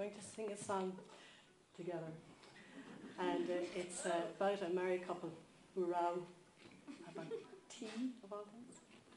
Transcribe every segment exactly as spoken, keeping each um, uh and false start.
going to sing a song together. And uh, it's uh, about a married couple who row about tea, of all things.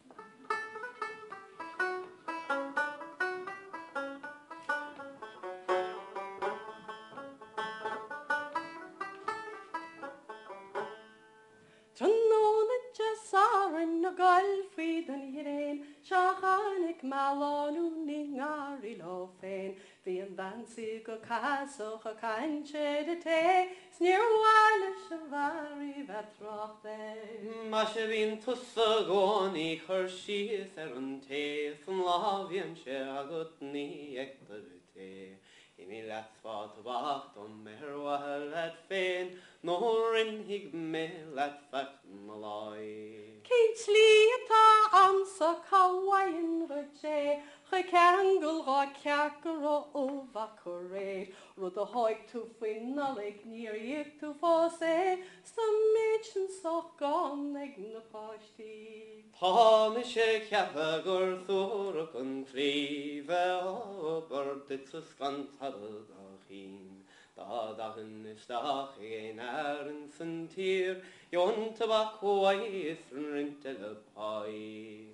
Sarin na golfrid an hirein, Shachannig malonu ning ari lo fein, Fi an dansi go casoch a canche de te, Snir wale shavari vatrochte. Mashe vin tussa goni kershis er an te, Fun lavian she agut ni ekta te. Imi lat svat wacht om mer wahel at fein, Nor in hig me lat fat malai. Kein slieta amsa kawain vache, Gekangel ra kerker o vakore, Rud a hoik tu finnalig near yik tu fose, Stam mädchen soch gan eg na pashti. Ta me she kappa gur thorok an flive ober dit sus gant hadagin. Da dagen is dag een aren van tier, Jon tabak hoai rintele pai.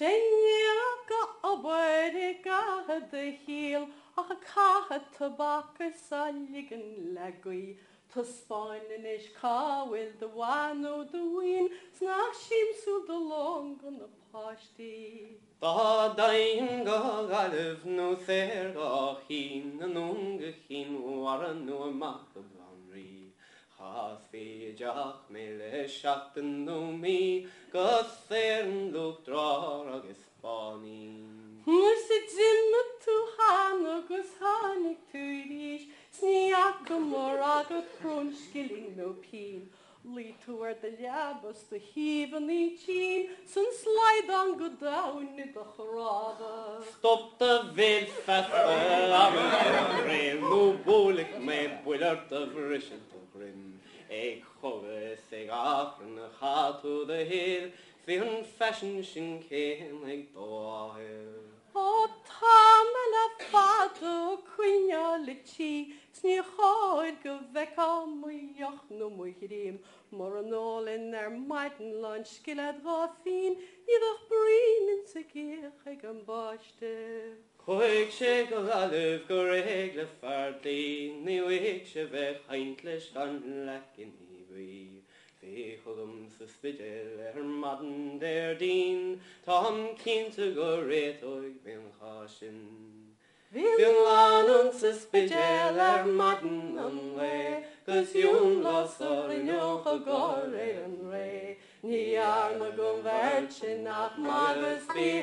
Shenja a bwyd gahad y hil, Ach a cahad tabak y saligan lagwy, Tusfain yn eich cawil dy wan o dy wyn, Snach simsw dy long yn y pashti. Da daim ga galef no ther ga hin, An unge hin war an no mak o blanri. Chas fi jach me le shachten no mi, Gus thern lwg drar agos bani. Mwys y dim y tu han agus hanig tu irish, Sni ac ymor ag y crwn skilling no pin. Li tu ar dy liabos dy hif yn ei chin, Sy'n slaid an godawn i dy chorada. Stop de wildfeste am ren, No bolik me bwyler de frischen te grin. Ik hove sig afren gaat to de hel, Fy'n fashion sin ken ik doa. O tamel a fad o cwynia le chi, Sni choed gyfec o mwyioch no mwy hyrym, Mor yn ôl yn er maiden lan skilad ga fin, Iddoch brin yn sigich ag yn boste. Coig se go galef go regle fardin, Ni wig se vech heintles gan lekin i wy. Fe chodum suspidel er madden der din, Tam kinte go ret oig ben chasin. Fi'n lan yn suspidel er madden an le, Cys yw'n los o'r unioch o gore yn re. Ni ar na gwn verchin ach magus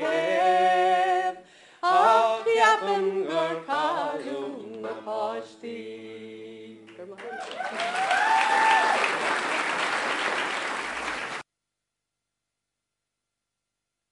behef, Ach iapyn gyr cadw'n na pashti.